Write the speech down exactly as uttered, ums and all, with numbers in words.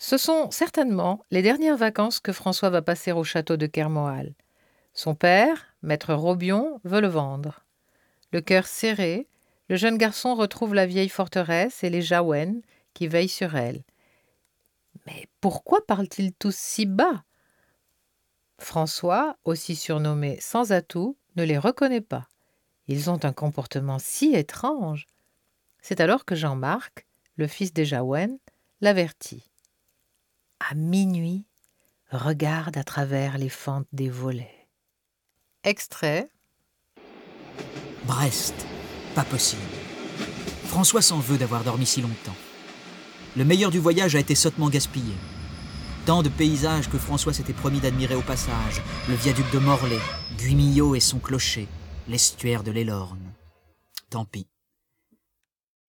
Ce sont certainement les dernières vacances que François va passer au château de Kermoal. Son père, maître Robion, veut le vendre. Le cœur serré, le jeune garçon retrouve la vieille forteresse et les Jaouènes qui veillent sur elle. Mais pourquoi parlent-ils tous si bas? François, aussi surnommé Sans Atout, ne les reconnaît pas. Ils ont un comportement si étrange. C'est alors que Jean-Marc, le fils des Jaouènes, l'avertit. À minuit, regarde à travers les fentes des volets. Extrait. Brest, pas possible. François s'en veut d'avoir dormi si longtemps. Le meilleur du voyage a été sottement gaspillé. Tant de paysages que François s'était promis d'admirer au passage, le viaduc de Morlaix, Guimillot et son clocher, l'estuaire de l'Elorne. Tant pis.